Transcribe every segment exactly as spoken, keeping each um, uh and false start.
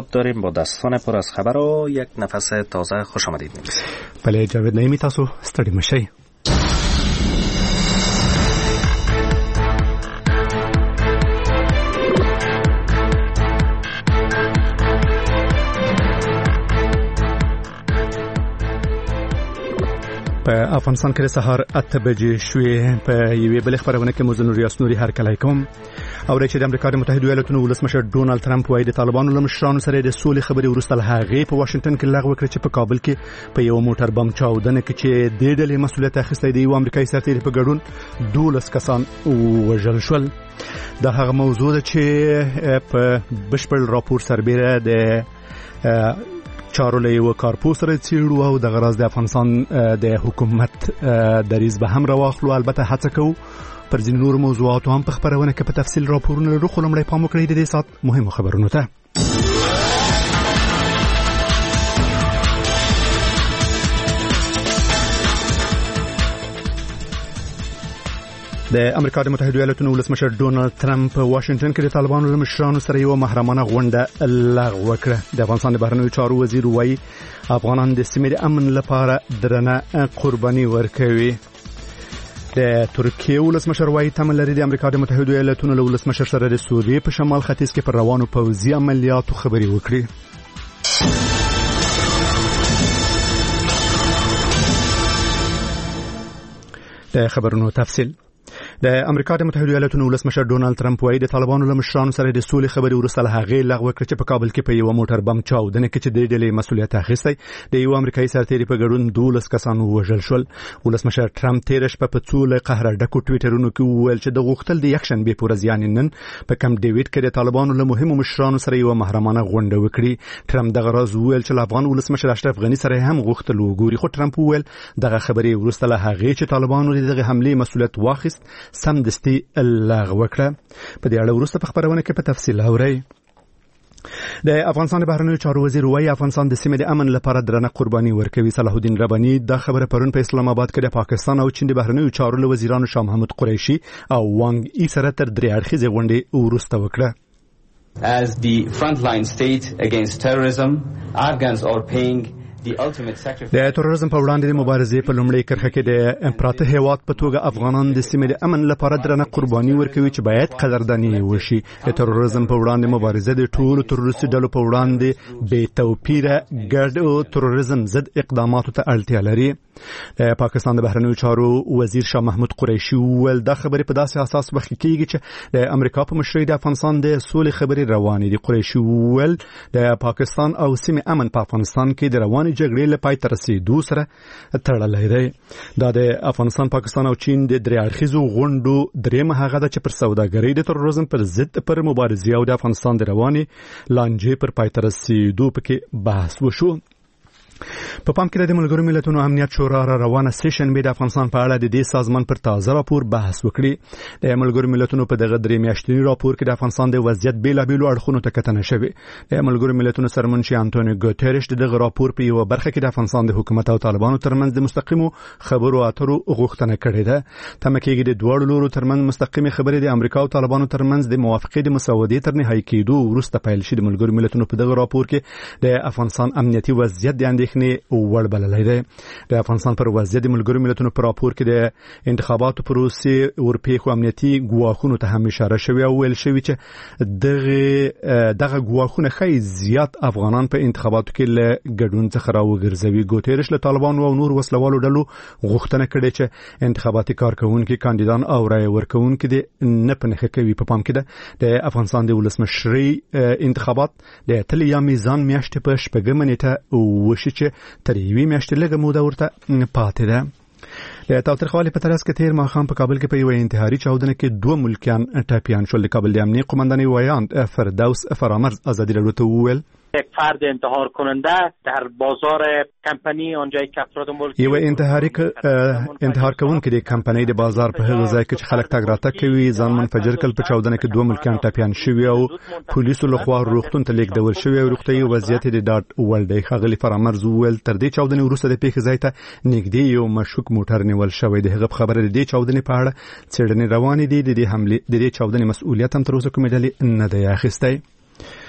داریم با دستان پر از خبر و یک نفس تازه. خوش آمدید می‌گوییم. بله جاوید نعیمی، تاسو ستړي مشئ. په افغانستان کې سهار اته بجې شوې. په یوې بلې خبرونه کې موږ نور یاسنوري هرکلی کوم او چې د امریکا د متحده ایالاتونو ولسمشر ډونالد ترامپ وايي د طالبانو له مشرانو سره د سولې خبرې وروسته له هغې په واشنگټن کې لغوه کړې چې په کابل کې په یو موټر بم چاودنه کې چې د ډلې مسؤلیت اخیستی دی، یو امریکایي سرتیری په ګډون دولس کسان وژل شول. دا هغه موضوع ده چې په بشپړ راپور سربیره د چارو له یو کارپوه سره څیړو او د غرض د افغانستان د حکومت دریځ به هم راواخلو. البته هڅه کوو پر ځینو نور موضوعاتو هم په خبرونه کې په تفصیل راپورونه لرو، خو لومړی پام وکړئ د دې ساعت مهمو خبرونو ته. د امریکا د متحده ایالاتونو ولسمشر ډونالد ترامپ په واشنگټن کې د طالبانو له مشرانو سره یو محرمانه غونډه لغوه کړه. د افغانستان د بهرنیو چارو وزیر وایي افغانان د سیمې د امن لپاره درنه قرباني ورکوي. د ترکیه ولسمشر وایي تمه لري د امریکا د متحده ایالاتونو له ولسمشر سره د سوریې په شمال ختیځ کې پر روانو پوځي عملیاتو خبرې وکړي. د خبرونو تفصیل. د امریکا د متحده ایالاتونو ولسمشر ډونالد ترامپ وايي د طالبانو له مشرانو سره د سولې خبرې وروسته له هغې لغوه کړې چې په کابل کې په یو موټر بم چاودنه کې چې د ډلې مسؤلیت اخیستی د یو امریکایي سرتیري په ګډون دولس کسان ووژل شول. ولسمشر ترامپ تېره شپه په څو له قهره ډکو ټویټرونو کې وویل چې د غوښتل د یکشنبې په ورځ یعنې نن په کمپ ډیویډ کې د طالبانو له مهمو مشرانو سره یو محرمانه غونډه وکړي. ترامپ دغه راز وویل چې له افغان ولسمشر اشرف غني سره هم غوښتل وګوري، خو ترامپ وویل دغه خبرې وروسته له هغې چې طالبانو دغه حملې مسؤلیت واخیست سمدستي لغوه کړه. په دې اړه وروسته په خبرونه کې په تفصیل اورئ. د افغانستان د بهرنیو چارو وزیر وایي افغانستان د سیمې د امن لپاره درنه قرباني ورکوي. صلاح الدین رباني دا خبره پرون په اسلام آباد کې د پاکستان او چین د بهرنیو چارو له وزیرانو شاه محمود قریشي او وانګ ای سره تر درې اړخیزې غونډې وروسته وکړه. As the frontline state against terrorism, Afghans are paying د تروریزم په وړاندې د مبارزې په لومړۍ کرښه کې د پراته هیواد په توګه افغانان د سیمې د امن لپاره درنه قرباني ورکوي چې باید قدرداني وشي. د تروریزم په وړاندې مبارزه د ټولو تروریستي ډلو په وړاندې بې توپیره ګډ تروریزم ضد اقداماتو ته اړتیا لري. د پاکستان د بهرنیو چارو وزیر شاه محمود قریشي وویل دا خبرې په داسې اساس وخت کېږي چې د امریکا په مشرۍ د افغانستان د سولې خبرې روانې دي. قریشي وویل د پاکستان او سیمې امن په افغانستان کې د روانې جګړې له پای ته رسېدو سره تړلی دی. دا د افغانستان، پاکستان او چین د درې اړخیزو غونډو درېیمه هغه ده چې پر سوداګرۍ د تروریزم پر ضد پر مبارزې او د افغانستان د روانې لانجې پر پای ته رسېدو پکې بحث وشو. په پام کې د ملګرو ملتونو امنیت شورا را روانه سیشن به د افغانستان په اړه د دې سازمان پر تازه راپور بحث وکړي. د ملګرو ملتونو په دغه درې میاشتني راپور کې د افغانستان د وضعیت بیلابیلو اړخونو ته کتنه شوې. د ملګرو ملتونو سرمنشي انټونیو ګوتریش دغه راپور په یو برخه کې د افغانستان د حکومت او طالبانو ترمنځ د مستقیمو خبرو اترو غوښتنه کړې ده. تمه کېږي د دوه لورو ترمنځ مستقیمه خبرې د امریکا او طالبانو ترمنځ د موافقې د مسودې تر نهایی کېدو وروسته پیل شي. د ملګرو ملتونو په دغه راپور کې د افغانستان امنیتي وضعیت د اندېښنې وړ بللی دی. د افغانستان پر وضعیت د ملګرو ملتونو په راپور کې د انتخاباتو پروسې ورپېښو امنیتي ګواښونو ته هم اشاره شوې او ویل شوې چې دغه دغه ګواښونه ښایي زیات افغانان په انتخاباتو کې له ګډون څخه راوګرځوي. ګوتریش له طالبانو او نور وسلوالو ډلو غوښتنه کړې چې انتخاباتي کارکونکي کاندیدان او رای ورکونکي د نه په نښه کوي. په پام کې ده د افغانستان د ولسمشرۍ انتخابات د اتلې یا میزان میاشتې په شپږمه نیټه وشي چې تر یوې میاشتې لږه موده ورته پاتې ده. د تاوتریخوالي په ترڅ کې تیر ماښام په کابل کې په یوه انتحاري چاودنه کې دوه ملکیان ټپیان شول. د کابل د امنیه قومندانۍ ویاند فردوس فرامرز ازادي راډیو ته وویل یک فرد انتحار کننده در بازار کمپانی آنجایی که افراد ملکی یو انتحاری انتحار کوونکی د کمپنۍ د بازار په هغه ځای کې چې خلک تګ راتګ کوي ځان منفجر کړ. په چاودنه کې دوه ملکیان ټپیان شوي او پولیسو لخوا روغتون ته لیږدول شوي او روغتیايي وضعیت د ډاډ وړ دی. ښاغلي فرامرز وویل تر دې چاودنې وروسته د پیښې ځای ته نږدې یو مشکوک موټر نیول شوی دی. هغه په خبره د دې چاودنې په اړه څېړنې روانې دي. د دې حملې د دې چاودنې مسؤلیت هم تر اوسه کومې ډلې نه دی اخیستی.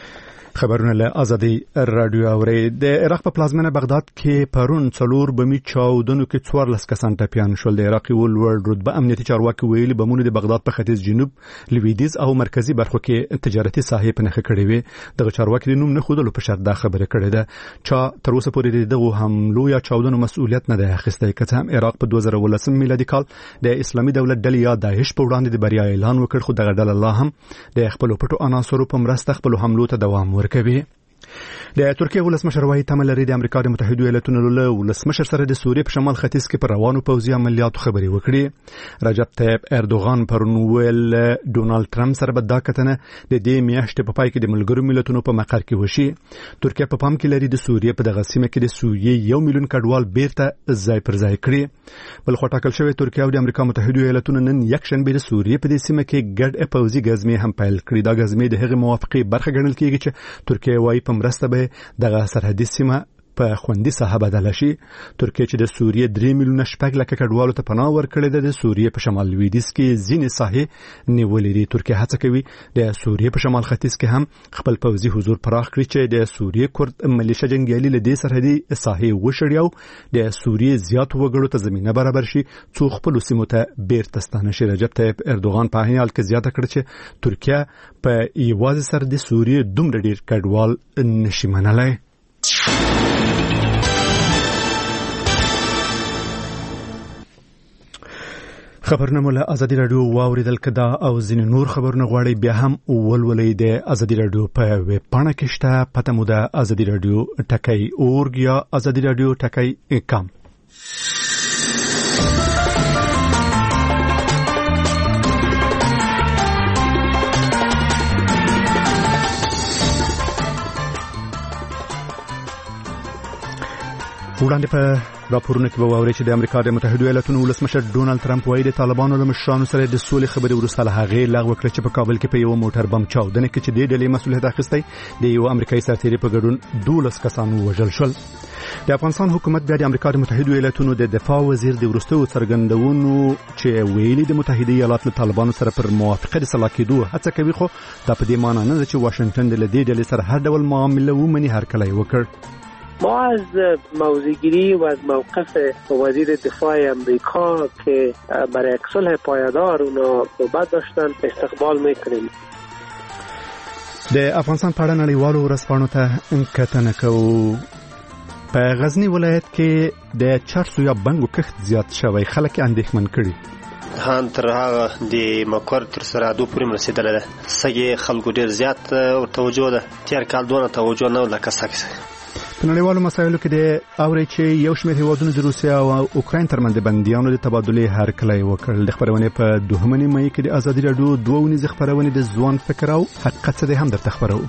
خبرونه له ازادي رادیو اوري د عراق په پلازمینه بغداد کې پرون څلور بمی چاودنو کې څوارلس کسان ټپیان شول. د عراقي ولورد رتبه امنیتي چارواکي ویلي بمونه د بغداد په ختیځ جنوب لویدیز او مرکزی برخو کې تجارتي ساحې په نخښه کړې وي. دغه چارواکي د نوم نه خودلو په شرط دا خبره کړې ده چې تر اوسه پورې دغه حملو یا چاودنو مسؤلیت نه ده اخیستی. که هم عراق په دوه زره ولسم میلادي کال د اسلامي دولت ډلې یا داعش په وړاندې د بریا اعلان وکړ، خو دغه ډله الله هم د خپل پټو عناصرو په مرسته خپل حملو ته دوام ورکوي. د ترکیه ولسمشر وايي تمه لري د امریکا د متحده ایالاتونو له ولسمشر سره د سوریې په شمال ختیځ کې پر روانو پوځي عملیاتو خبرې وکړي. رجب طیب اردوغان پرون ویل ډونالد ټرمپ سره به دا کتنه د دې میاشتې په پای کې د ملګرو ملتونو په مقر کې وشي. ترکیه په پام کې لري د سوریې په دغه سیمه کې د سوریې یو میلیون کډوال بیرته ځای پر ځای کړي. بل خو ټاکل شوی ترکیه او د امریکا متحده ایالاتونو نن یکشنبه د سوریې په دې سیمه کې ګډ پوځي غزمې هم پیل کړې. دا غزمې د هغې موافقې برخه ګڼل کېږي چې ترکیه وايي په مرسته به دغه سرحدي سیمه په خوندي ساحه بدل شي. ترکیه چې د سوریې درې میلیونه شپږ لکه کډوالو ته پناه ورکړې ده، د سوریې په شمال لویدیځ کې ځینې ساحې نیولې دي. ترکیه هڅه کوي د سوریې په شمال ختیځ کې هم خپل پوځي حضور پراخ کړي چې د سوریې کورد ملیشه جنگیالي له دې سرحدي ساحې وشړي او د سوریې زیات وګړو ته زمينه برابر شي څو خپل سیمو ته بیرته ستانه شي. رجب طیب اردوغان په هغه حال کې زیاته کړ چې ترکیه په یوازې سر د سوریې دومره ډیر کډوال نشي منلای. خبرونه مولا ازادي رادیو واوریدل کدا او ځین نور خبرونه غواړي بیا هم ولولې د ازادي رادیو په ویب پاڼه کې شته. پته مو ده ازادي رادیو ټکی اورګ یا ازادي رادیو ټکی کام. وړاندې په راپورونه کې به واوري چې د امریکا د متحده ایالاتونو ولسمشر ډونالد ټرمپ وايي د طالبانو له مشرانو سره د سولې خبرې وروسته له هغې لغوه کړې چې په کابل کې په یو موټر بم چاودنه کې چې د ډلې مسؤلیت اخیستی د یو امریکایي سرتیري په ګډون دولس کسان وژل شول. د افغانستان حکومت د امریکا د متحده ایالاتونو د دفاع وزیر د ورستو څرګندونو چې ویلي د متحده ایالات له طالبانو سره پر موافقه د صلاح کېدو هڅه کوي، خو دا په دې معنی نه ده چې واشنگټن د دې ډلې سره هر ډول معامله ومني. هر کله یې وکړ. ما از موضع‌گیری و از موقف وزیر دفاع امریکا که برای صلح پایدار اونا صحبت داشتن استقبال میکنیم. د افغانستان په اړه نړیوالو ورځپاڼو ته کتنه کوو. په غزنی ولایت کې د چارسو یا بنګو کښت زیات شوی، خلک اندېښمن کړي. هان تر هغه د مکور تر سره دو پورې رسیدله ده. سګي خلکو ډیر زیات توجه ده. تیر کال دونه توجه نه لکه سکس. په نړیوالو مسایلو کې د اوري چې یو شمېر هیوادونو د روسیا او اوکراین ترمنځ د بندیانو د تبادلې هرکلی وکړ. د خبرونې په دوهمه مې کې د ازادي رادیو دوه ونیزه خبرونه د ځوان فکر او حقیقت څخه هم درته خبرو.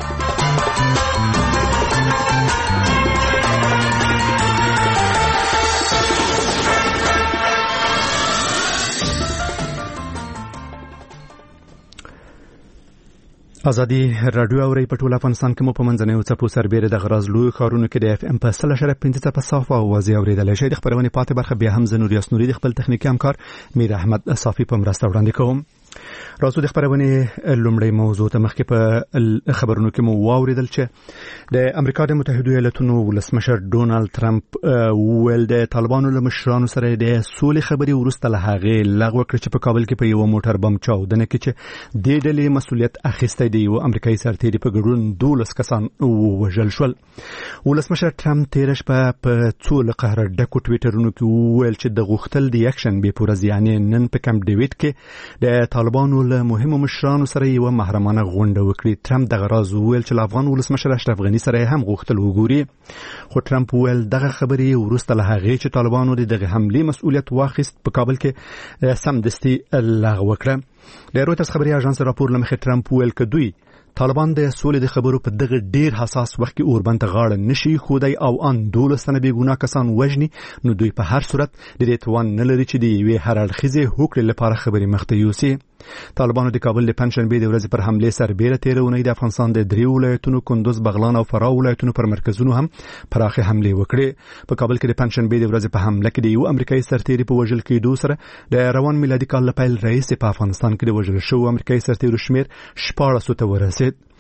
ازادي رادیو اوري په ټول افغانستان کې مو په منځنیو څپو سربېره د غراز لوی ښارونو کې د اف ام په سل شرف پنځه په صافه او وازي اوریدل شي. د خبرونه پاتې برخه بیا هم زنور یاسنوري د خپل تخنیکی همکار میر احمد صافي په مرسته وړاندې کوم. راځو د خبرونه لومړی موضوع ته مخکې په خبرونو کې مو واوریدل چې د امریکا د متحده ایالاتونو ولسمشر ډونالد ټرمپ ویل د طالبانو له مشرانو سره د سولې خبرې وروسته له هغې لغوه کړ چې په کابل کې په یو موټر بم چاودنه کې چې د ډلې مسؤلیت اخیستی دی یو امریکایي سرتیري په ګډون دولس کسان وژل شول. ولسمشر ټرمپ تیر شپه په څو له قهره ډکو ټویټرونو کې ویل چې د غوښتل د یکشن به پورز یعنی نن په کم ډیوډ کې د طالبانو له مهمو مشرانو سره یو محرمانه غونډه وکړي. ټرمپ دغه راز ویل چې افغان ولسمشر اشرف غنی سره هم غوښتل وګوري، خو ټرمپ ویل دغه خبرې وروسته له هغې چې طالبانو دغه حملې مسؤلیت واخیست په کابل کې سمدستي لغوه کړه. د رویټرز خبري اژانس راپور لمخې ټرمپ ویل چې دوی طالبان د سولې د خبرو په دغه ډیر حساس وخت کې اوربند غاړه نشي خودای او ان دولسنه به ګناه کسان وژني، نو دوی په هر صورت د دې توان نه لري چې دی وی هر اړخیزه هوکړه لپاره خبري مخته یوسي. طالبانو د کابل د پنځشنبه د ورځې پر حمله سربېره تیرونه د افغانستان د دریو ولایتونو کندوز، بغلان او فراه ولایتونو پر مرکزونو هم پراخه حمله وکړې. په کابل کې د پنځشنبه د ورځې په حمله کې د یو امریکایي سرتیري په وژل کېدو سره د روان میلادي کال لپاره رئیس په افغانستان کې د وژل شو امریکایي سرتیرو شمیر شپاړس ته ورسید.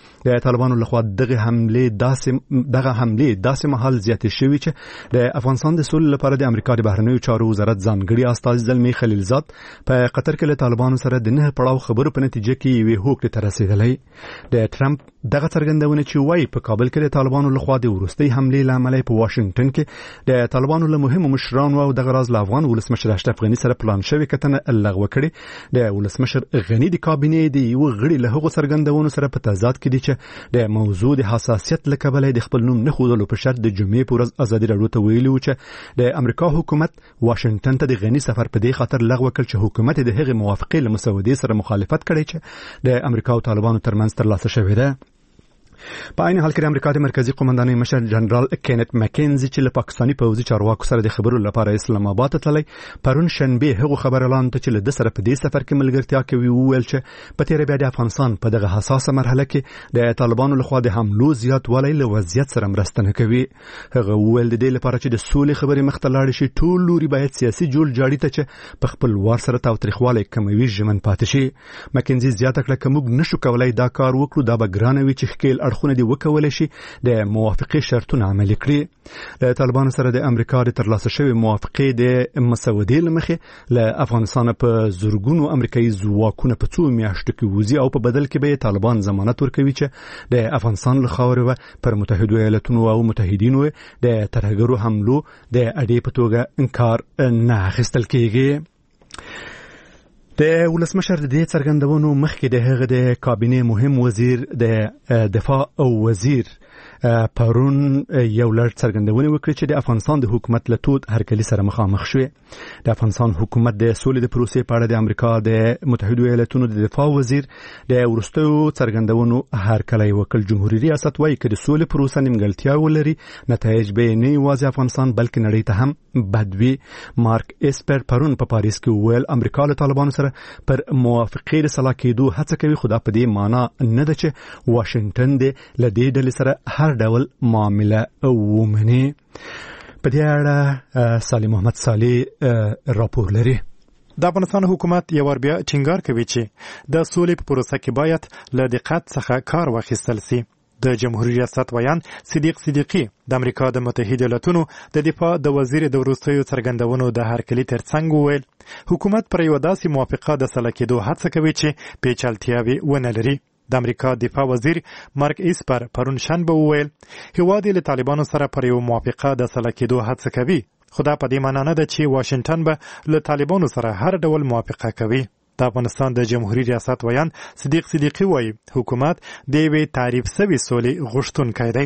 د طالبانو لخوا دغه حمله داسې دغه حمله داسې مهال زیاتې شوې چې د افغانستان د سولې لپاره د امریکا د بهرنیو چارو وزارت ځانګړي استازي زلمی خلیلزاد په قطر کې له طالبانو سره د نه پړاو خبرو په نتیجه کې یوې هوکړې ته رسیدلی. د ټرمپ دغه څرګندونه چې وایي په کابل کې د طالبانو لخوا د وروستۍ حملې له امله په واشنگټن کې د طالبانو له مهمو مشرانو او دغه راز له افغان ولسمشر اشرف غني سره پلان شوی کتنه لغوه کړې. د ولسمشر غني د کابینې د یو غړي له هغو څرګندونو سره په تضاد کې دي چې د موضوع د حساسیت له کبله د خپل نوم نه ښودلو په شرط د جمعې په ورځ ازادي راډیو ته ویلي و چې د امریکا حکومت واشنگټن ته د غني سفر په دې خاطر لغوه کړ چې حکومت د هغې موافقې له مسودې سره مخالفت کړی چې د امریکا او طالبانو ترمنځ ترلاسه شوې ده. په عین حال کې د امریکا د مرکزی قومندانۍ مشر جنرال کینت مکینزي چې له پاکستاني پوځي چارواکو سره د خبرو لپاره اسلام آباد ته تللی پرون شنبه هغه خبر اعلان ته چې له د سره په دې سفر کې ملګرتیا کوي وویل چې په تیر بیا د افغانستان په دغه حساسه مرحله کې د طالبانو لخوا د حملو زیاتوالی له وضعیت سره مرسته نه کوي. هغه وویل د دې لپاره چې د سولې خبرې مخ ته لاړ شي ټول لوري باید سیاسي جوړ جاړي ته چې په خپل وار سره تاوتریخوالی کموي ژمن پاتې شي. مکینزي زیاته کړه که موږ نشو کولای دا کار وکړو دا به ګرانه وي چې ښکیل اړخونه دې وکولی شي د موافقې شرطونه عملي کړي. د طالبانو سره د امریکا د ترلاسه شوې موافقې د مسودې له مخې له افغانستان په زرګونو امریکایي ځواکونه په څو میاشتو کې وځي او په بدل کې به طالبان ضمانت ورکوي چې د افغانستان له خاورې پر متحدو ایالتونو او متحدینو د ترهګرو حملو د اډې په توګه انکار نه اخیستل کېږي. د ولسمشر د دې څرګندونو مخکې د هغه د کابینې مهم وزیر د دفاع او وزیر پرون یو لړ څرګندونې وکړې چې د افغانستان د حکومت له تود هرکلي سره مخامخ شوې. د افغانستان حکومت د سولې د پروسې په اړه د امریکا د متحدو ایالتونو د دفاع وزیر د وروستیو څرګندونو هرکلی وکړ. جمهوریت ریاست وایي چې د سولې پروسه نیمګړتیا ولري نتایج به نه یوازې افغانستان بلکې نړۍ ته هم بد وي. مارک اسپر پرون په پاریس کې وویل امریکا له طالبانو سره پر موافقې د سلا کېدو هڅه کوي خو دا په دې معنا نه ده چې واشنگټن د له دې ډلې سره هر ډول معامله ومني. په دې اړه سالم محمد صالح راپور لري. د افغانستان حکومت یو ور بیا ټینګار کوي چې د سولې په پروسه کې باید له دقت څخه کار واخیستل شي. د جمهوریت ریاست ویان صدیق صدیقی د امریکا د متحده ایالاتونو د دفاع د وزیر د وروستیو څرګندونو د هرکلي ترڅنګ وویل حکومت پر یو داسې موافقه د سلا کېدو هڅه کوي چې پیچلتیاوې ونه لري. د امریکا دفاع وزیر مارک اسپر پرون شنبه وویل هیواد له طالبانو سره پر یو موافقه د سلا کېدو هڅه کوي خو دا په دې معنی نه ده چې واشنگټن به له طالبانو سره هر ډول موافقه کوي. د افغانستان د جمهوریت ریاست ویان صدیق صدیقی وایي حکومت د یوې تعریف شوې سولې غوښتونکی دی.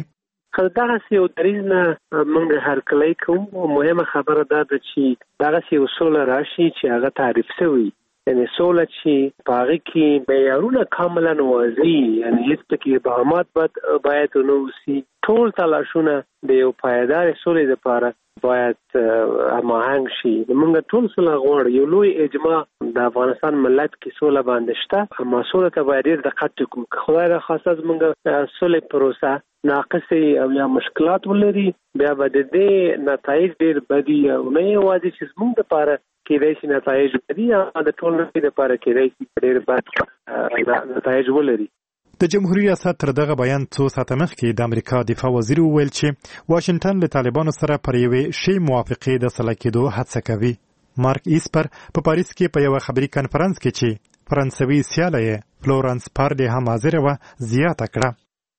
دغه یو دریځ نه موږ هرکلی کوو. مهمه خبره دا ده چې دغه یو سوله راشي چې هغه تعریف شوی یعنی سوله چې په هغې کې معیارونه کاملا واضح یعنی هېڅ پکې ابهامات باید ونه اوسي. ټول تلاشونه د یو پایدار سولې لپاره باید هماهنګ شي. موږ ټول سوله غواړو. یو لوی اجماع د افغانستان ملت کې سوله باندې شته اما سوله ته باید ډېر دقت وکړو. که خدای راخواسته زموږ سولې پروسه ناقصې او یا مشکلات ولري بیا به د دې نتایج ډېر بدي او نه یوازې چې زموږ دپاره کېدای شي نتایج بدي او د ټول نړۍ دپاره کېدای شي ډېر بد نتایج ولري. د جمهوریت ریاست تر دغه بیان څو ساعته مخکې د امریکا دفاع وزیر وویل چې واشنگټن له طالبانو سره پر یوې ښې موافقې د سلا کېدو هڅه کوي. مارک اسپر په پاریس کې په یوه خبري کنفرانس کې چې فرانسوي سیاله یې فلورانس پارډي هم حاضره وه زیاته کړه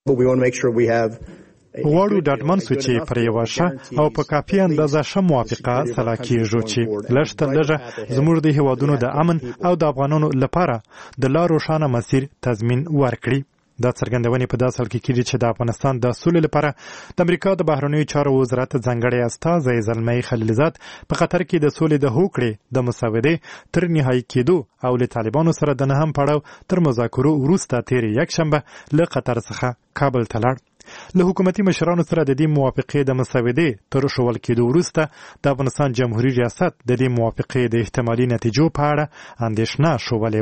غواړو ډاډمن سو چې پر یوه ښه او په کافي اندازه ښه موافقه سلا کېږو چې لږ تر لږه زموږ د هېوادونو د امن او د افغانانو لپاره د لا روښانه مسیر تضمین ورکړي. دا څرګندونې په داسې حال کې کېږي چې د افغانستان د سولې لپاره د امریکا د بهرنیو چارو وزارت ځانګړی استازی زلمی خلیلزاد په قطر کې د سولې د هوکړې د مسودې تر نهایي کېدو او له طالبانو سره د نهم پړاو تر مذاکرو وروسته تېرې یکشنبه له قطر څخه کابل ته لاړ. له حکومتي مشرانو سره د دې موافقې د مسودې تر شول کېدو وروسته د افغانستان جمهوریت ریاست د دې موافقې د احتمالي نتیجو په اړه اندېښنه شولې وه.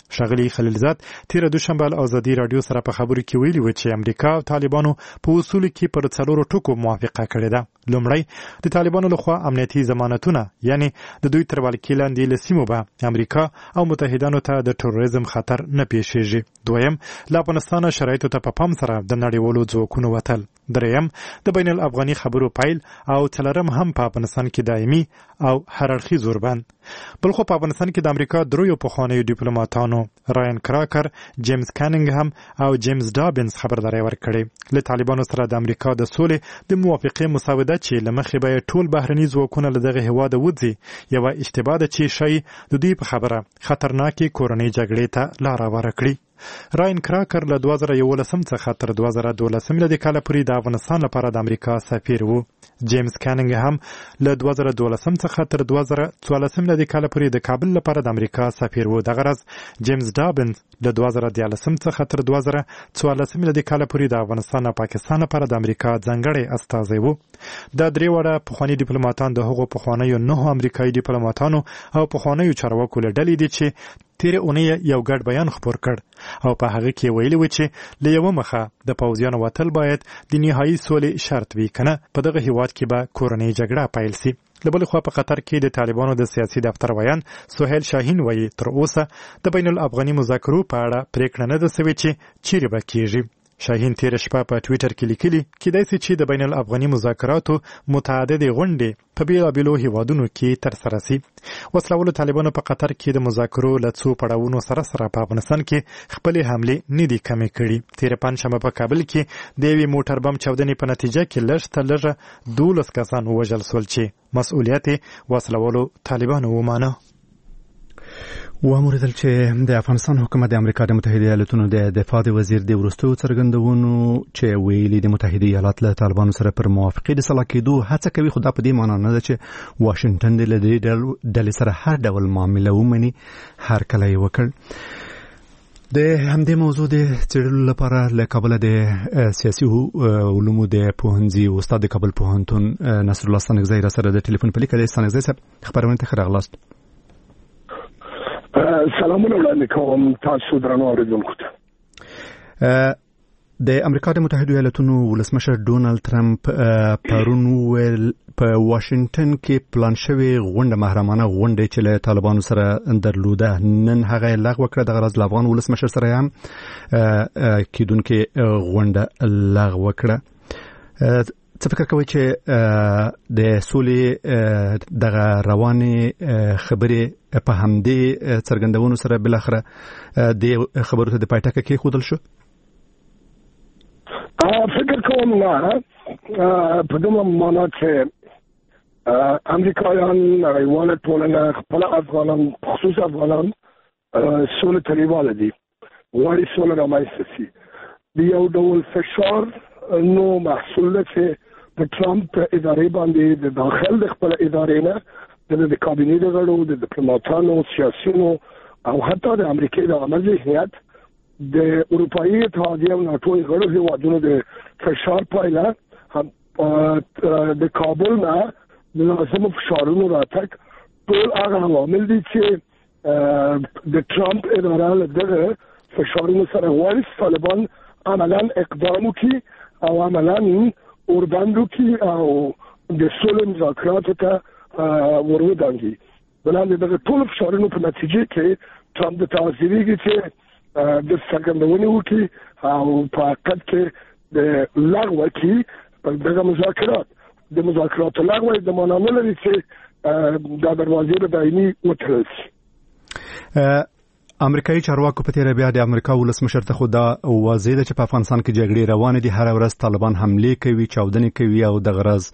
ښاغلي خلیلزاد تیر دوشنبه له ازادي رادیو سره په خبرو کې ویلي و چې امریکا او طالبانو په اصول کې پر څلورو ټکو موافقه کړې ده. لومړی د طالبانو لخوا امنیتي ضمانتونه یعنی د دوی تر ولکې لاندې له سیمو به امریکا او متحدانو ته د تروریزم خطر نه پیښیږي. دویم له افغانستان شرایطو ته په پام سره د نړیوالو ځواکونو وتل. دریم د بین الافغاني خبرو پیل او څلورم هم په افغانستان کې دایمي او هر اړخیز اوربند. بلخو په افغانستان کې د امریکا دریو پخوانیو ډیپلوماټانو راین کراکر، جیمز کانینګهم او جیمز ډابنز خبرداری ورکړې. له طالبانو سره د امریکا د سولې د موافقې مسوده چې له مخې به ټول بهرني ځواکونه له دغه هیواده وځي یوه اشتباه ده چې شی د دوی په خبره خطرناکې کورنۍ جګړې ته لاره هواره کړي. راین کراکر له دوه زره یولسم څخه تر دوه زره دولسم میلادي کاله پورې د افغانستان لپاره د امریکا سفیر و. جیمز کانینګهم له دوه زره دولسم څخه تر دوه زره څوارلسم میلادي کاله پورې د کابل لپاره د امریکا سفیر و. دغه راز جیمز ډابنز له دوه زره دیارلسم څخه تر دوه زره څوارلسم میلادي کاله پورې د افغانستان او پاکستان لپاره د امریکا ځانګړی استازی و. دا درې واړه پخواني ډیپلوماټان د هغو پخوانیو نهو امریکایي ډیپلوماټانو او پخوانیو چارواکو له ډلې دي چې تیرې اونۍ یو ګډ بیان خپور کړ او په هغه کې ویلي و چې له یوه مخه د پوځیانو وتل باید د نهایي سولې شرط وي، کنه په دغه هیواد کې به کورنۍ جګړه پیل سي. له بلې خوا په قطر کې د طالبانو د سیاسي دفتر ویان سهیل شاهین وایي تر اوسه د بین الافغاني مذاکرو په اړه پریکړه نه ده سوې چې چیرې به کیږي. شاهین تیر شپه په ټویټر کې لیکلي کېدای سي چې د بین الافغاني مذاکراتو متعددې غونډې په بیلابیلو هیوادونو کې ترسره سي. وسلهوالو طالبانو په قطر کې د مذاکرو له څو پړاوونو سره سره په افغانستان کې خپلې حملې نه دي کمې کړي. تیر پنجشنبه په کابل کې د یوې موټر بم چاودنې په نتیجه کې لږ تر لږه دولس کسان ووژل سول چې مسؤلیت یې وسلهوالو طالبانو ومانه. واموریدل چې د افغانستان حکومت د امریکا د متحده ایالاتونو د دفاع د وزیر د وروستیو څرګندونو چې ویلي د متحده ایالات له طالبانو سره پر موافقې د سلا کېدو هڅه کوي، خو دا په دې معنا نه ده چې واشنگټن د دې ډلې سره هر ډول معامله ومني. هر کله یې وکړ. د همدې موضوع د څېړلو لپاره له کابل د سیاسي علومو د پوهنځي استاد د کابل پوهنتون نصر الله ستانکزی را سره د ټلیفون په لیکه د ستانکزی صاحب خبرونه ته ښه راغلاست. سلامونه وړاندې کوم تاسو درنو اوریدونکو ته. د امریکا د متحده ایالاتونو ولسمشر ډونالد ترامپ پرون ویل په واشنگټن کې پلان شوی غونډه محرمانه غونډه چې له طالبانو سره درلوده نن هغه لغوه کړه. دغه راز افغان ولسمشر سره هم کېدونکې غونډه لغوه کړه. څه فکر کوئ چې د سولې دغه روانې خبرې په همدې څرګندونو سره بالاخره د خبرو ته د پای ټکی کېښودل شو؟ فکر کوم نه، په دې معنا چې امریکایان نړیواله ټولنه خپل افغانان خصوص افغانان سولې ته لیواله دي، غواړي سوله رامنځته سي. د یو ډول فشار نو محصول ده چې د ټرمپ ادارې باندې د داخل د خپل ادارې نه د کابینې د غړو د ډیپلوماټانو سیاسیونو او حتی د امریکای د عامه ذهنیت د اروپایي اتحادیې او ناټو غړو هیوادونو د فشار پایله د کابل نه د لازمو فشارونو راتګ ټول هغه عوامل دي چې د ټرمپ اداره له دغه فشارونو سره غواړي طالبان عملا اقدام وکړي او عملا اوربند وکړي او د سولې مذاکراتو ته ورودانګي. بلکې دغه ټول فشارونو په نتیجه کې ټرمپ د تعذیبېږي چې د څرګندونې وکړي او په حقیقت کې د لغوه کړي دغه مذاکرات. د مذاکراتو لغوه د معنا نه لري چې دا دروازې به دایمي وتړل شي. امریکایي چارواکو په تیر بیا د امریکا ولسمشر ته خو دا واضح ده چې په افغانستان کې جګړې روانې دي، هر ورځ طالبان حملې کوي، چاودنې کوي او د غرض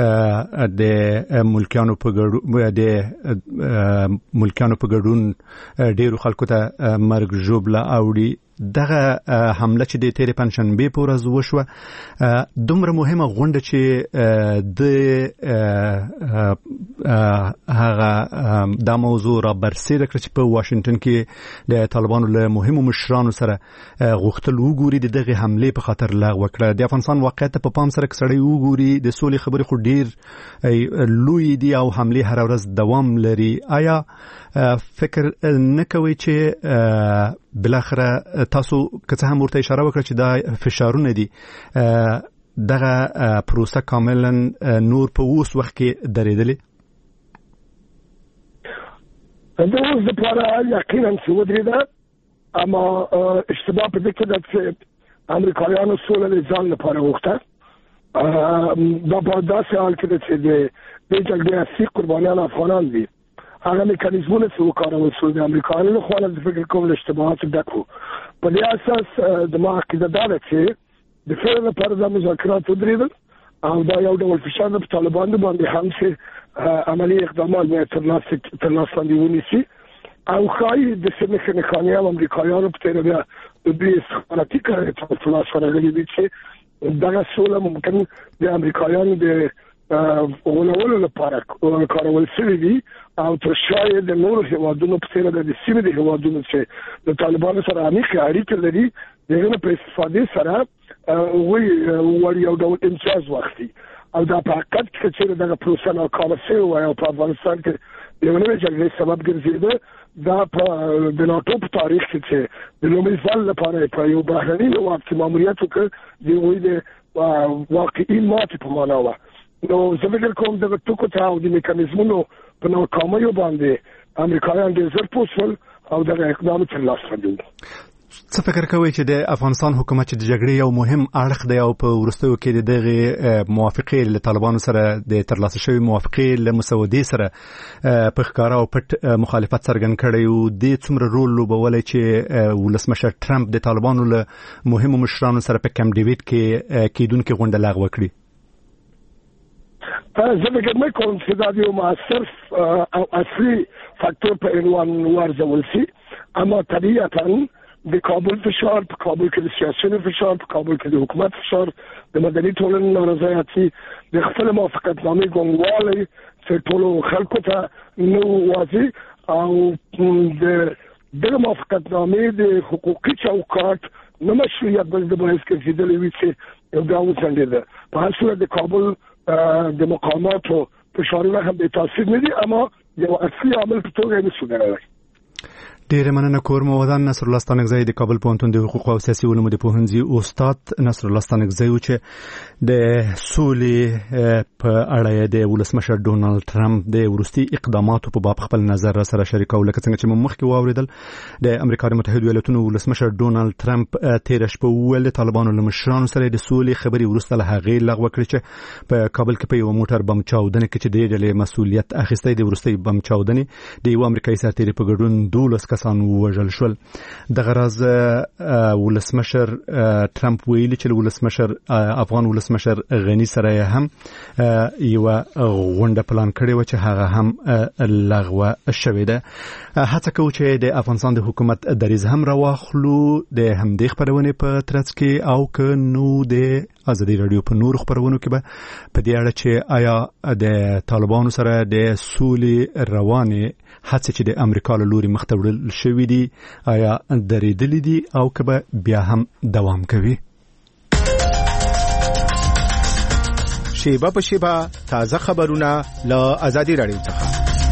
د ملکیانو په ګډون د ملکیانو په ګډون ډیرو خلکو ته مرګ ژوبله اوړي. دغه حمله چې د تیر پنځشنبه په ورځ وشوه دومره مهمه غونډه چې د هغه د موضوع را برسېره کړ چې په واشنگټن کې د طالبانو له مهمو مشرانو سره غوښتل وګوري دغه حمله په خاطر لغوه کړه. د افغانستان واقعیت په پام سره کسړی وګوري د سولې خبرې خو ډیر لوی دي او حمله هر ورځ دوام لري. آیا فکر نه کوي چې بلاخره تاسو که څه هم ورته اشاره وکړه چې دا فشارونه دي دغه پروسه کاملا نور په اوس وخت کې درېدلې؟ دا اوس د پاره یقینا چې ودرېده، اما اشتباه په دې کې ده چې امریکایانو سوله د ځان لپاره وغوښته. دا په داسې حال کې ده چې د دې جګړې اصلي قربانیان افغانان دي. هغه میکانیزمونه چې وکارول شول د امریکایانو له خوا د فکر کوم له اشتباهاتو ډک وو. په دې اساس د ما عقیده دا ده چې د فعل لپاره د مذاکرات ودرېدل او دا یو ډول فشار په طالبانو باندې هم چې عملی اقدامات به تر لاسه تر لاسه ونیسي او خای د سیمې خنخانیان امریکایانو په تیر بیا د دې استخباراتي کاري تر لاسه ورغلي دي چې دغه سوله ممکن د امریکایانو د غولولو لپاره کارول شوی دي او تر شاید د نورو هیوادونو په څیر د سیمې د هیوادونو چې د طالبانو سره عمیقه اړیکې لري دغه په استفادې سره وی وړي یو ډول امتیاز واخلي او دا په حقیقت کې چې دغه پروسه ناکامه شوې وای او په افغانستان کې یو نوې جګړې سبب ګرځېده. دا په د ناتو په تاریخ کې چې د لومړي ځل لپاره په یو بهرني هېواد کې ماموریت وکړ د هغوی د واقعي ماتې په معنا وه. نو زه فکر کوم دغه ټکو ته او د میکانیزمونو په ناکامیو باندې امریکایان ډېر ژر پوه شول او دغه اقدام تر لاسه ونیول. څه فکر کوئ چې د افغانستان حکومت چې د جګړې یو مهم اړخ دی او په وروستیو کې د دغه موافقې له طالبانو سره د ترلاسه شوی موافقې له مسودې سره په ښکاره او پټ مخالفت څرګند کړی او د څومره رول لوبولی چې ولسمشر ټرمپ د طالبانو له مهمو مشرانو سره په کیمپ ډیویډ کې کېدونکې غونډه لغوه کړي؟ زه فکر نه کوم چې دا یو مؤثر او اصلي فاکتور په عنوان وارزول شي، اما طبیعتاً د کابل فشار په کابل کې د سیاسي فشار په کابل کې د حکومت فشار د مدني ټولنې نارضایتي د خپل موافقتنامې ګونګوالي چې ټولو خلکو ته نو واضح او د دغه موافقتنامې د حقوقي چوکاټ نه مشروعیت بل د باعث ګرځېدلی وي چې یو دا وڅنډېده. په هر صورت د کابل د مقاماتو فشارونه هم بې تاثیر نه دي، اما یو اصلي عامل په توګه یې نشو ګڼلی. ډیره مننه. کور مو ودان نصر الله ستانکزی د کابل پوهنتون د حقوق او سیاسي علومو د پوهنځي استاد نصر الله ستانکزی چې د سولې په اړه د ولسمشر ډونالد ټرمپ د وروستي اقداماتو په باب خپل نظر را سره شریکول. لکه څنګه چې موږ مخکې واوریدل د امریکا متحده ایالاتونو ولسمشر ډونالد ټرمپ تیر شپه ویل طالبانو له مشرانو سره د سولې خبرې وروسته له هغې لغوه کړې چې په کابل کې په یو موټر بم چاودنه کې چې د ډلې مسؤلیت اخیستی د وروستي بم چاودنې د یو امریکایي سرتیري په ګډون دولس کسان ووژل شول. دغه راز ولسمشر ټرمپ ویلي چې ولسمشر افغان ولسمشر غنی سره هم یو غونډه پلان کړې و چې هغه هم لغوه شوې ده. هڅه کوو چې د افغانستان د حکومت دریځ هم راواخلو د همدې خبرونې په ترڅ کې او که نو د ازادي رادیو په نور خبرونو کې به په دې اړه چې آیا د طالبانو سره د سولې روانې هڅې چې د امریکا له لوري مخ ته وړل شوي دي آیا درېدلې دي او که به بیا هم دوام کوي. شیبه په شیبه تازه خبرونه له ازادي رادیو څخه.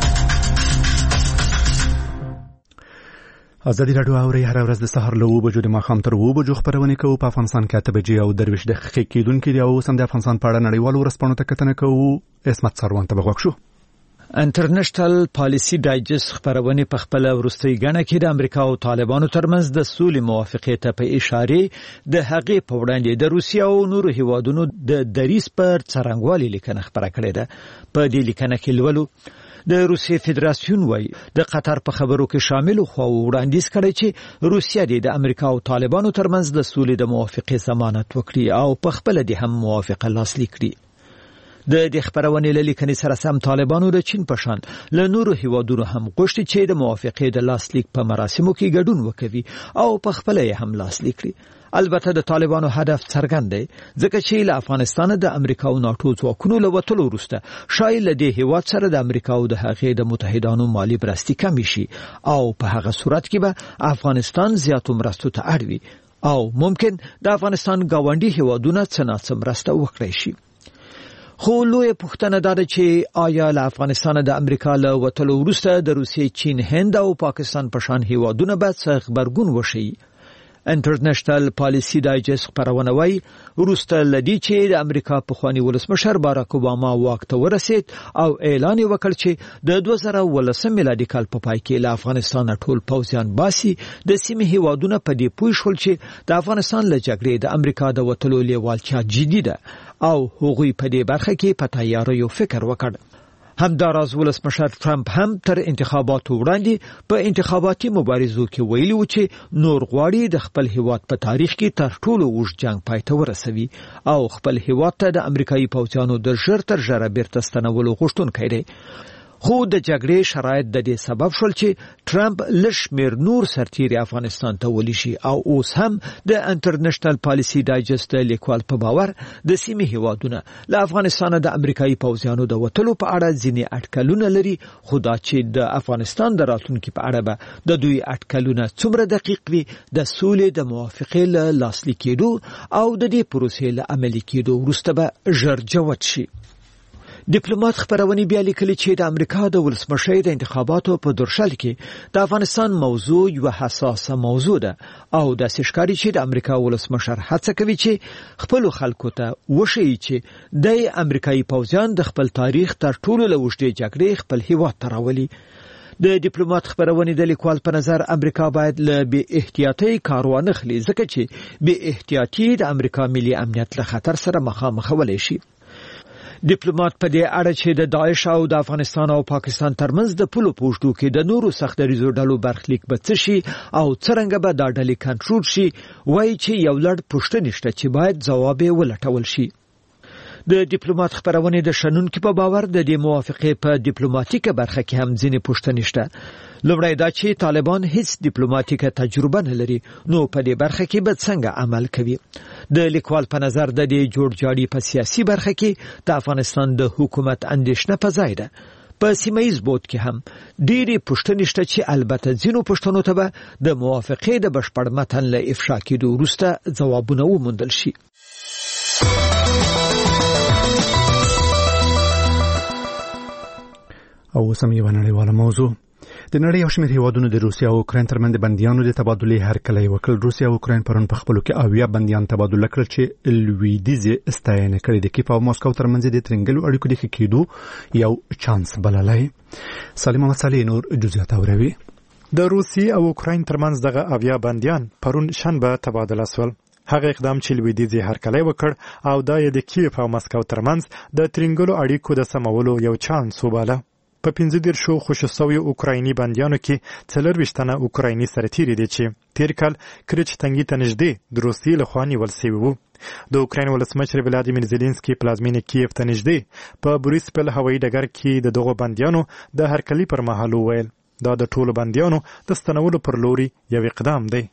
ازادي رادیو اوري هر ورځ د سحر له اوه بجو د ماښام تر اوه بجو خبرونه کوو. په افغانستان کې اته بجې او درویش دقیقې کېدونکې دي او اوس هم د افغانستان په اړه نړیوالو ورځپاڼو ته کتنه کوو. عصمت سروان ته به غوږ شو. انټرنیشنل پالیسی ډایجست خبرونه په خپل ورستۍ غاڼه کې د امریکا او طالبانو ترمنځ د سولې موافقې ته په اشاره د هغې په وړاندې د روسیا او نورو هیوادونو د دریځ پر څرنګوالي لیکنه خبره کړې ده. په دې لیکنه کې لولو د روسیې فدراسیون وايي د قطر په خبرو کې شامل خو وړاندیز کړی چې روسیا د امریکا او طالبانو ترمنځ د سولې د موافقې ضمانت وکړي او په خپل د هم موافقه لاسلیک کړي. د دې خبرونې لیکنې سره سم طالبانو د چین په شان له نورو هیوادونو هم غوښتي چې د موافقې د لاسلیک په مراسمو کې ګډون وکوي او په خپل یې هم لاسلیک کړي. البته د طالبانو هدف څرګند دی ځکه چې له افغانستان د امریکا او ناتو ځواکونو له وتلو وروسته شاید له دې هیواد سره د امریکا او د هغې د متحدانو مالی مرستې کمې شي او په هغه صورت کې به افغانستان زیاتو مرستو ته اړ وي او ممکن د افغانستان ګاونډي هیوادونه څه ناڅه مرسته وکړي شي. خو لوی پوښتنه دا ده چې آیا له افغانستان د امریکا له وتلو وروسته د روسیې، چین، هند او پاکستان په شان هیوادونه به څه غبرګون وشي؟ انټرنیشنل پالیسی ډایجست خبرونه وايي وروسته لدی چې د امریکا پخوانی ولسمشر باراک اوباما واک ته ورسید او اعلان وکړ چې د دوه زره ولسم میلادي کال په پای کې له افغانستان ټول پوځیان باسي. د سیمې هیوادونه په دې پوه شول چې د افغانستان له جګړې د امریکا د وتلو لیوالتیا جدي ده او هغوی په دې برخه کې په تیاریو فکر وکړ. همداراز ولسمشر ترامپ هم تر انتخاباتو وړاندې په انتخاباتي مبارزو کې ویلي و چې نور غواړي د خپل هیواد په تاریخ کې تر ټولو اوږد جنگ پای ته ورسوي او خپل هیواد ته د امریکایي پوځیانو د ژر تر ژره بیرته ستنولو غوښتونکی دی. خو د جګړې شرایط د دې سبب شول چې ټرمپ لشمیر نور سرتیري افغانستان ته ولېږي او اوس هم د انټرنیشنل پالیسی ډایجست لیکوال په باور د سیمې هیوادونه له افغانستان د امریکایي پوځیانو د وتلو په اړه ځینې اټکلونه لري، خو دا چې د افغانستان د راتلونکي په اړه به د دوی اټکلونه څومره دقیق وي د سولې د موافقې له لاسلیک کېدو او د دې پروسې له عملي کېدو وروسته به ژر جوت شي. ډیپلوماټ خبرونه بیا لیکلي چې د امریکا د ولسمشر د انتخاباتو په درشل کې د افغانستان موضوع یو حساسه موضوع ده او د سشکاري چې د امریکا ولسمشر هڅه کوي چې خپل خلکو ته وښيي چې د امریکایي پوځیان د خپل تاریخ تر ټولو لوړې جګړې خپل هیواد ته راولي. د ډیپلوماټ خبرونه د لیکوال په نظر امریکا باید له بې احتیاطۍ کار وانه خلي ځکه چې بې احتیاطي د امریکا ملي امنیت له خطر سره مخامخ ولې شي. ډیپلوماټ په دې اړه چې د داعش او د افغانستان او پاکستان ترمنځ د پولو پوښتو کې د نورو سختریزو ډلو برخلیک به څه شي او څرنګه به دا ډلې کنټرول شي وایي چې یو لړ پوښتنې شته چې باید ځواب یې ولټول شي. د ډیپلوماټ خبرونه د شنونکو په باور د دې موافقې په ډیپلوماټیکه برخه کې هم ځینې پوښتنې شته. لومړی دا چې طالبان هیڅ ډیپلوماټیکه تجربه نه لري نو په دې برخه کې به څنګه عمل کوي. د لیکوال په نظر د دې جوړجاړي په سیاسي برخه کې د افغانستان د حکومت اندیشنه په ځای ده. په سیمایي بوت کې هم ډېری پوښتنې شته چې البته ځینو پوښتنو ته به د موافقې د بشپړ متن له افشا کېدو وروسته ځوابونه وموندل شي. او سمې ونړیواله موضوع د نړۍ یو شمېر هیوادونو د روسیې او اوکراین ترمنځ د بندیانو د تبادلې هرکلی وکړ. روسیې او اوکراین پرون په خپلو کې اویا بندیان تبادله کړل چې لویدیځ ستاینه کړې د کیف او ماسکو ترمنځ د ترنګلو اړیکو د ښه کېدو یو چانس بللی. سالم محمد صالح نور جزئیات اوري. د روسیې او اوکراین ترمنځ دغه اویا بندیان پرون شنبه تبادله شول. هغه اقدام چې لویدیځ هرکلی وکړ او دا د کیف او ماسکو ترمنځ د ترنګلو اړیکو د سمولو یو چانس وباله. په پنځه دیرشو خوشي شویو اوکرایني بندیانو کې څلورویشت تنه اوکرایني سرتیري دي چې تیر کال کرچ تنګي ته نږدې د روسیې لخوا نیول شوي وو. د اوکراین ولسمشر ولادیمیر زيلنسکي پلازمینې کیف ته نږدې په بوریسپل هوایي ډګر کې د دغو بندیانو د هرکلي پر مهال وویل دا د ټولو بندیانو د ستنولو پر لوري یو اقدام دی.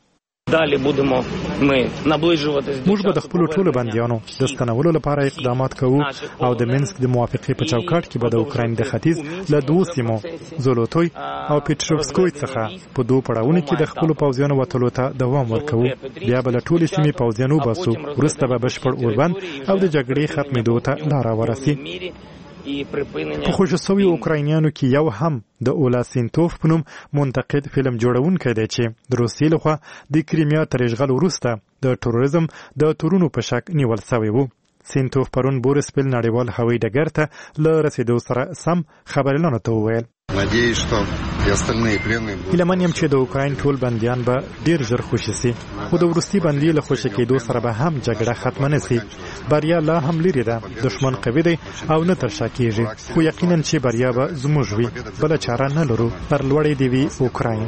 موږ به د خپلو ټولو بندیانو د ستنولو لپاره اقدامات کوو او د منسک د موافقې په چوکاټ کې به د اوکراین د ختیځ له دوو سیمو زولوتوی او پیټروفسکوی څخه په دوه پړاوونو کې د خپلو پوځیانو وتلو ته دوام ورکوو. بیا به له ټولې سیمې پوځیان وباسو، وروسته به بشپړ اوربند او د جګړې ختمېدو ته لاره ورسي. په خوشي شویو اوکراینیانو کې یو هم د اولا سینتوف په نوم منتقد فلم جوړونکی دی چې د روسیې لخوا د کریمیا تر اشغال وروسته د تروریزم د تورونو په شک نیول شوی و. سینتوف پرون بوریسپل نړیوال هوایي ډګر ته له رسیدو سره سم خبرلاندو ته وویل هیله من یم چې د اوکراین ټول بندیان به ډیر ژر خوشي سي خو د وروستي بندي له خوشي کېدو سره به هم جګړه ختمه نه سي بریا لا هم لري ده دشمن قوي دی او نه تر شا کېږي خو یقینا چې بریا به زموږ وي بل چاره نه لرو پر لوړې دی وی اوکراین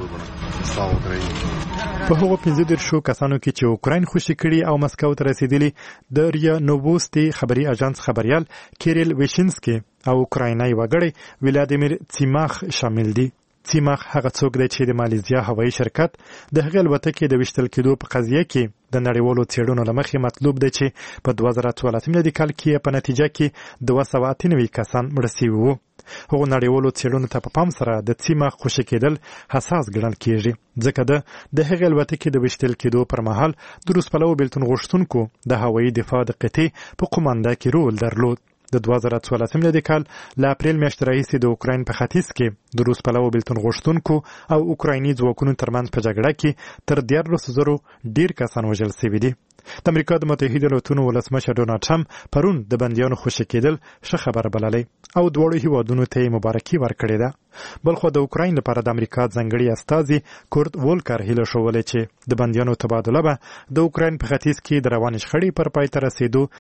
په هغو پنځه دېرشو کسانو کې چې اوکراین خوشي کړي او مسکو ته رسیدلي د ریا نووستي خبري اژانس خبريال کیریل ویشینسکي او اوکراینای وګړي ولادیمیر تیماخ شامل دي تیماخ هغه څوک دی چې د مالیزیا هوایي شرکت د هغې الوتکې د ویشتل کېدو په قضیه کې د نړیوالو څېړنو له مخې مطلوب دی چې په دوه زره څوارلسم میلادي کال کې په نتیجه کې دوه سوه اته نوي کسان مړه سوي وو هغو نړیوالو څېړنو ته په پام سره د تیماخ خوشي کېدل حساس ګڼل کېږي ځکه ده د هغې الوتکې د ویشتل کېدو پر مهال د روس پلوه بېلتون غوښتونکو د هوایي دفاع د قطعې په قومانده کې رول درلود د دوه زره څوارلسم میلادي کال له اپریل میاشتې راهیسې د اوکراین په ختیځ کې د روس پلوه بېلتون غوښتونکو او اوکرایني ځواکونو ترمنځ په جګړه کې تر دیارلسو زرو ډېر کسان وژل سوي دي د امریکا د متحده ایالاتونو ولسمشر ډونالډ ټرمپ پرون د بندیانو خوشي کېدل ښه خبره بللی او دواړو هیوادونو ته یې مبارکي ورکړې ده بلخو د اوکراین لپاره د امریکا ځانګړي استازي کورت وولکر هیله ښوولې چې د بندیانو تبادله به د اوکراین په ختیځ کې د روانې شخړې پر پای ته رسېدو